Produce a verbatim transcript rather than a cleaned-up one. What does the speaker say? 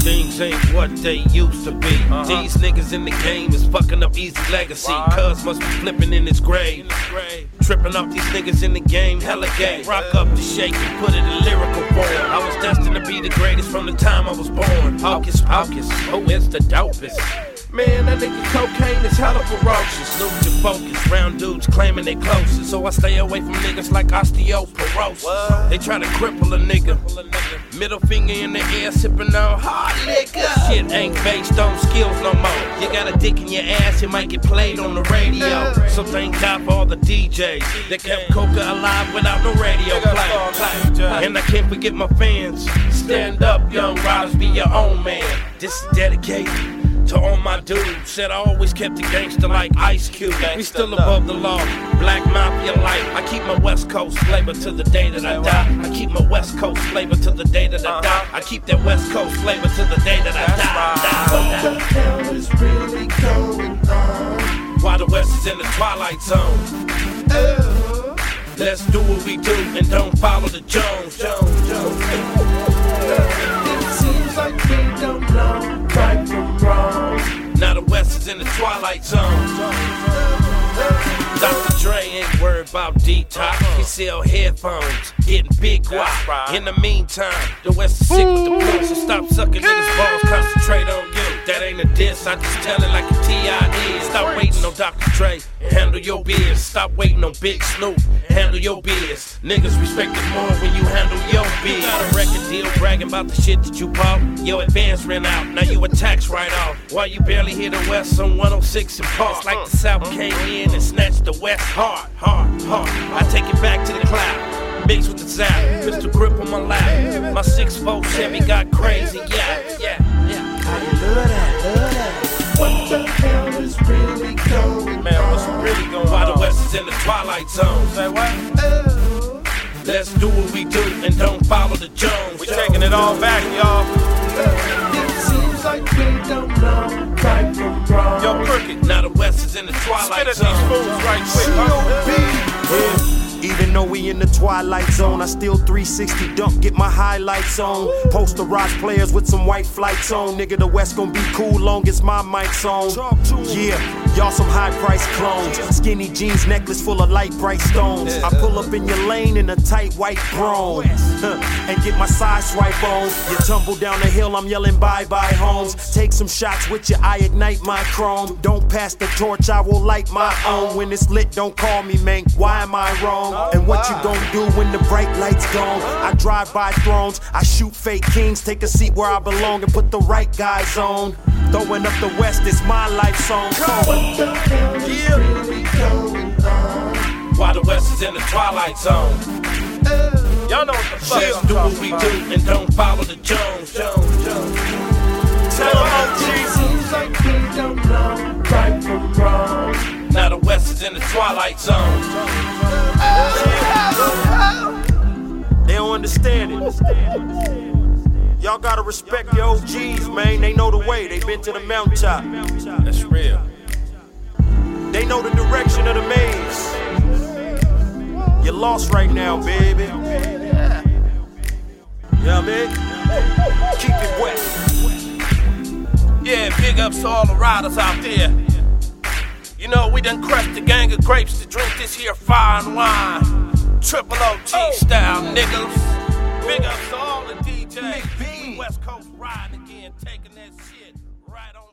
things ain't what they used to be. Uh-huh. These niggas in the game is fucking up easy legacy. Right. Cuz must be flipping in his grave. Tripping up these niggas in the game, hella gay. Rock up the shake and put it in lyrical form. I was destined to be the greatest from the time I was born. Hocus pocus, who is the dopest? Man, that nigga cocaine is hella ferocious. Lose your focus, round dudes claiming they closest. So I stay away from niggas like osteoporosis. What? They try to cripple a nigga. Middle finger in the air, sipping on hard liquor. Shit ain't based on skills no more. You got a dick in your ass, you might get played on the radio. So thank God for all the D Js that kept Coca alive without no radio play. And I can't forget my fans. Stand up, young riders, be your own man. This is dedicated to all my dudes. Said I always kept the gangster like Ice Cube. We still above the law, black mafia life. I keep my West Coast flavor to the day that I die. I keep my West Coast flavor to the day that I die. I keep that West Coast flavor to the day that I die. What the hell is really going on? While the West is in the twilight zone. Oh. Let's do what we do and don't follow the Jones. Jones, Jones. It seems like we don't know right from wrong. Now the West is in the twilight zone. Doctor Dre ain't worried about detox. He sell headphones, getting big guap. In the meantime, the West is sick with the blues. So stop sucking niggas' balls, concentrate on you. That ain't a diss, I just tell it like a T I is. Stop waiting on Doctor Dre, handle your biz. Stop waiting on Big Snoop, handle your biz. Niggas respect it more when you handle your biz. Got a record deal bragging about the shit that you bought. Your advance ran out, now you a tax write-off. Why you barely hear the West on one oh six and Park? It's like the South came in and snatched the West hard, hard, hard. I take it back to the cloud, mix with the zap, pistol grip on my lap. My six four Chevy got crazy, yeah, yeah, yeah. I love that, love that. What the hell is really going on? Man, what's really going on? While the West is in the twilight zone. Say what? Oh. Let's do what we do and don't follow the Jones. We taking it all back, y'all. It seems like we don't know right from wrong. Yo, Crooked, now the West is in the twilight Spit zone. at these fools right quick, huh? Even though we in the twilight zone, I still three sixty dunk, get my highlights on. Posterized players with some white flights on. Nigga, the West gon' be cool long as my mic's on. Yeah, y'all some high price clones. Skinny jeans, necklace full of light bright stones. I pull up in your lane in a tight white Brougham and get my side swipe on. You tumble down the hill, I'm yelling bye bye homes. Take some shots with you, I ignite my chrome. Don't pass the torch, I will light my own. When it's lit, don't call me, man, why am I wrong? And what you gon' do when the bright lights gone? I drive by thrones, I shoot fake kings. Take a seat where I belong and put the right guys on. Throwing up the West, it's my life song. What the hell is Yeah. really going on? While the West is in the twilight zone. Oh. Y'all know what the fuck Let's I'm do what talking we about. do and don't follow the Jones. Jones, Jones. Tell them O G. It seems like we don't know right from wrong. Now the West is in the twilight zone. They don't understand it. Y'all gotta respect your O Gs, man. They know the way, they been to the mountaintop. That's real. They know the direction of the maze. You're lost right now, baby. Yeah, man. Keep it wet. Yeah, big ups to all the riders out there. You know, we done crushed the gang of grapes to drink this here fine wine. Triple O G style, niggas. Big ups to all the D Js. West Coast riding again, taking that shit right on.